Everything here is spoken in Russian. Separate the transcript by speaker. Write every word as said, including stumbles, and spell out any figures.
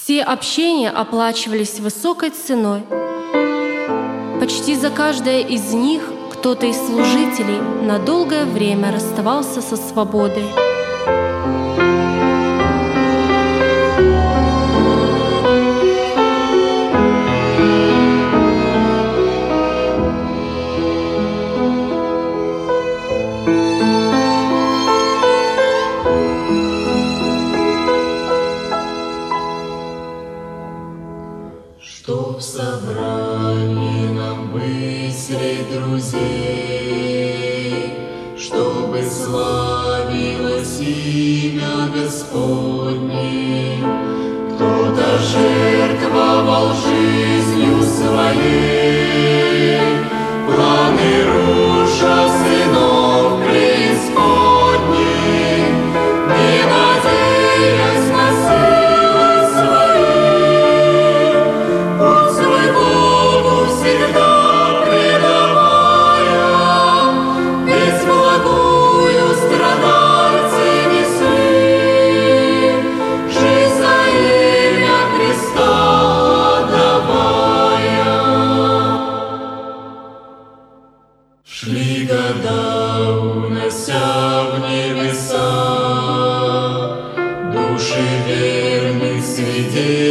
Speaker 1: Все общения оплачивались высокой ценой. Почти за каждое из них кто-то из служителей на долгое время расставался со свободой.
Speaker 2: Чтоб в собрании нам быть средь друзей, чтобы славилось имя Господне, кто-то жертвовал жизнью своей, планы руша сынов преисподней, не надеясь на силы свои, путь свой Богу всегда предавая, ведь благую страдальцы несли, жизнь за имя Христа отдавая. Шли года, унося в небеса души верных свидетелей,